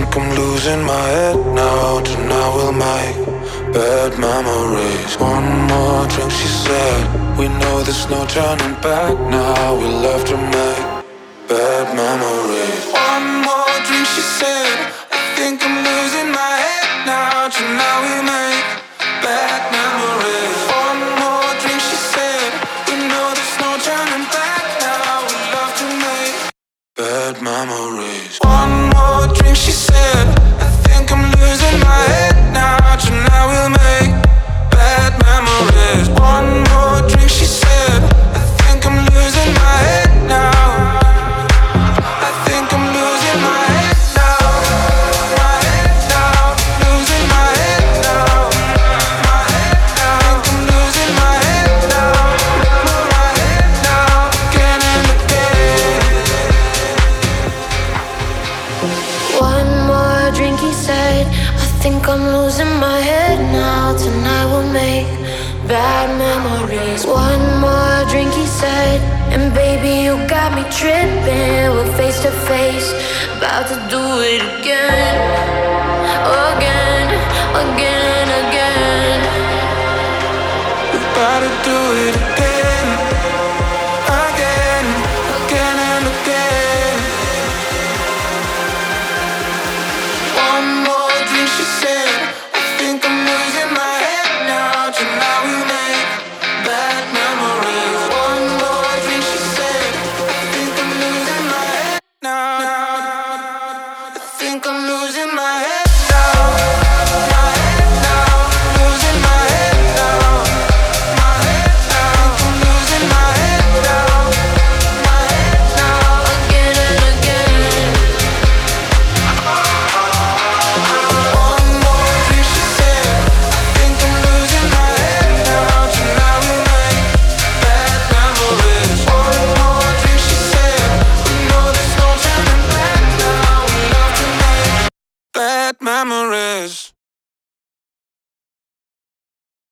I'm losing my head now. Tonight we'll make bad memories. One more drink, she said. We know there's no turning back now. We love to make bad memories. One more drink, she said. I think I'm losing my head now. Tonight we make bad memories. One more drink, she said. We know there's no turning back now. We love to make bad memories. One more drink, she said. I think I'm losing my head now. Tonight we'll make bad memories. One more drink, she said. I think I'm losing my head now. I think I'm losing my head now. My head now. Losing my head now. My head now. I think I'm losing my head now. My head now. Again and again. One more drink, he said. I think I'm losing my head now. Tonight we'll make bad memories. One more drink, he said. And baby, you got me tripping. We're face to face, about to do it again. Again, again, again. We're about to do it again.